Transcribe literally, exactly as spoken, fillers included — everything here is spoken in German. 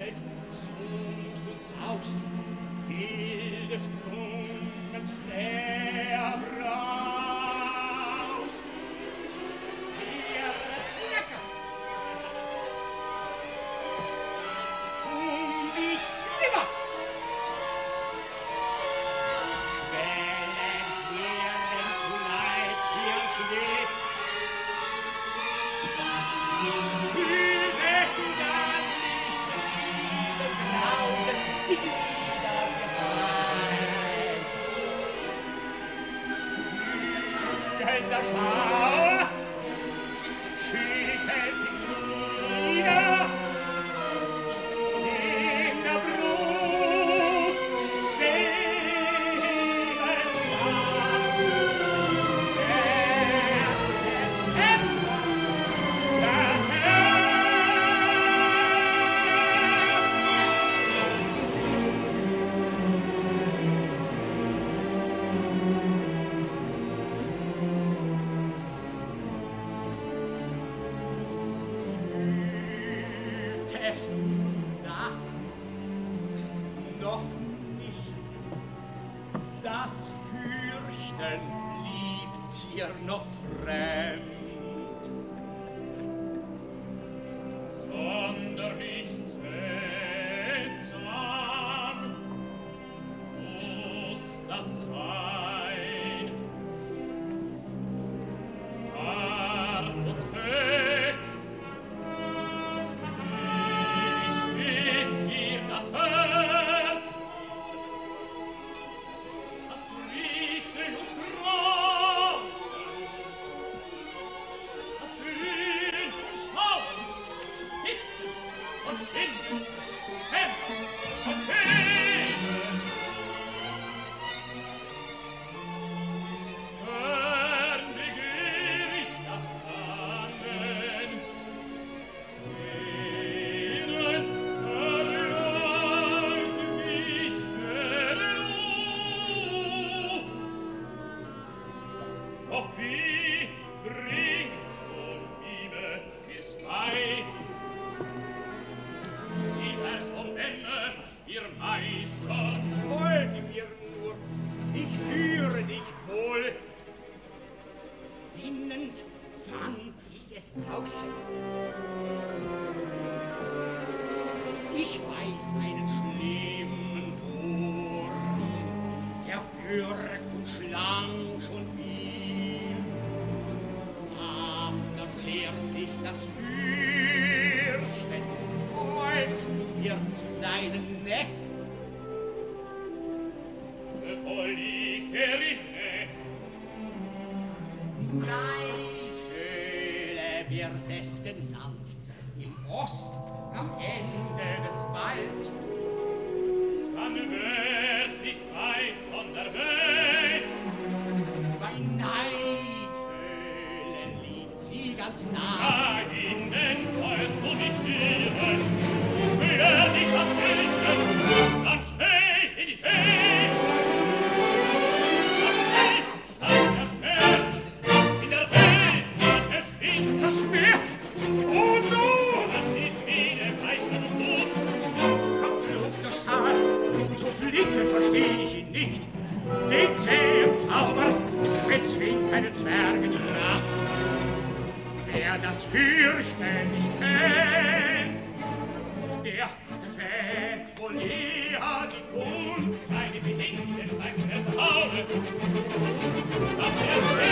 rauset, sumst und saust, wildes Brummen, der braust. Hier das Flecker um die Flimmer. Schwellen, schweren zu Leib, hier schwebt. Fühltest du dann nicht diese Grausen, die Glieder gefallen? Hügelnder Schauer schüttelt die Glieder in der Brust, beben lang. Herz der Kämpfer, das fühltest du das noch nicht? Das Fürchten blieb dir noch fremd. Sonderlich seltsam muss das sein. Hart und fest, wie steht mir das Herz, das Rieseln und Trauern, das Glühen und Schauen, Hitzen und Winden, Kämpfen und Fehlen. Gern begehr ich das Bangen, sehnend verlangt mich der Lust. Doch wie bringt's von Liebe mir's bei? Die Verstoffene, ihr Meister, folge mir nur, ich führe dich wohl. Sinnend fand ich es aus. Ich weiß einen schlimmen Wurm, der fürgt und schlang schon viel. Fafner lehrt dich das Fürchten, folgst du mir zu seinem Nest. Wo liegt er im Netz? Neidhöhle wird es genannt, im Ost am Ende des Walds. Dann wär's nicht weit von der Welt. Bei Neidhöhle liegt sie ganz nah. Da innen sollst du nicht irren, lern dich das Beste, dann schnell in die Welt. Das Schwert! Oh no! Das ist wie der weißen Fuß. Verfluchter Stahl! So flicken versteh ich ihn nicht. Den zähen Zauber bezwingt eine Zwergenkraft. Wer das Fürchten nicht kennt, der wähnt wohl eher die Kunst. Seine Bedingungen weiß er Faule. Was er